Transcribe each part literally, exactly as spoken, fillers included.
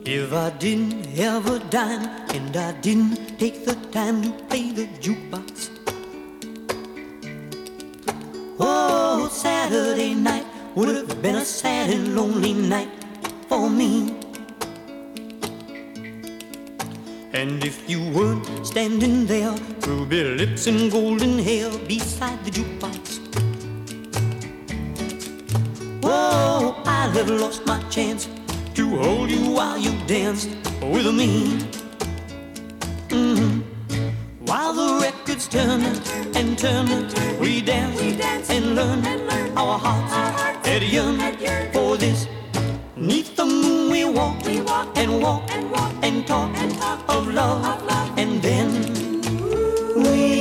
If I didn't have a dime and I didn't take the time to play the jukebox, oh, Saturday night would have been a sad and lonely night for me. And if you weren't standing there, ruby lips and golden hair beside the jukebox, oh, I'd have lost my chance to hold you while you danced with me. Mm-hmm. While the records turn and turn, we dance and learn. Our hearts had yearned for this. Neath the moon we walk and walk and talk of love, and then we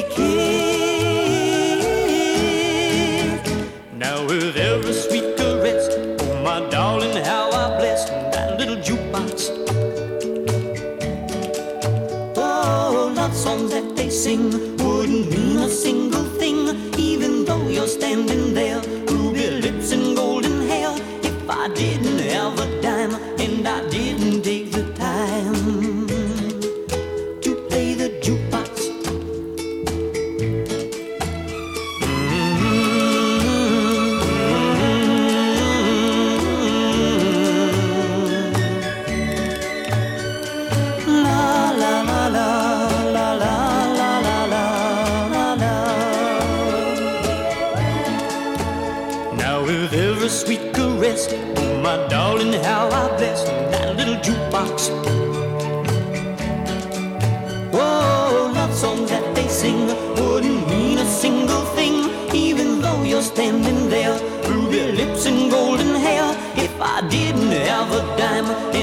kiss. Now with every sweet caress, oh my darling, how I bless that little jukebox. Oh, love songs that they sing wouldn't mean a single thing, even though you're standing there, ruby lips and golden hair. If I didn't have a dime and I didn't take the time to play the jukebox. With every sweet caress, oh my darling, how I bless that little jukebox. Oh, love songs that they sing wouldn't mean a single thing, even though you're standing there, ruby lips and golden hair. If I didn't have a dime